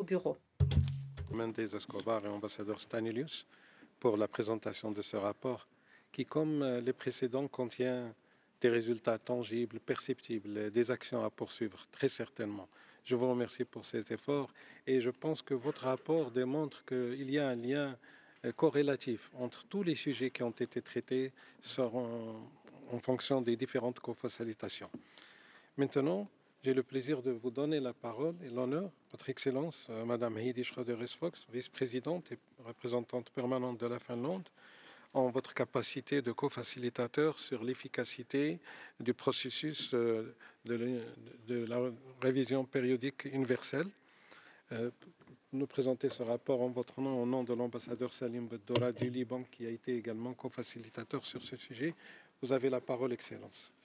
bureau. Mendes Escobar et ambassadeur Stanilius pour la présentation de ce rapport qui, comme les précédents, contient des résultats tangibles, perceptibles, des actions à poursuivre, très certainement. Je vous remercie pour cet effort et je pense que votre rapport démontre qu'il y a un lien corrélatif entre tous les sujets qui ont été traités en fonction des différentes co-facilitations. Maintenant, j'ai le plaisir de vous donner la parole et l'honneur, Votre Excellence, Madame Heidi Schroeder-Fox, vice-présidente et représentante permanente de la Finlande, en votre capacité de co-facilitateur sur l'efficacité du processus de la révision périodique universelle. Nous présenter ce rapport en votre nom, au nom de l'ambassadeur Salim Beddora du Liban, qui a été également co-facilitateur sur ce sujet. Vous avez la parole, Excellence.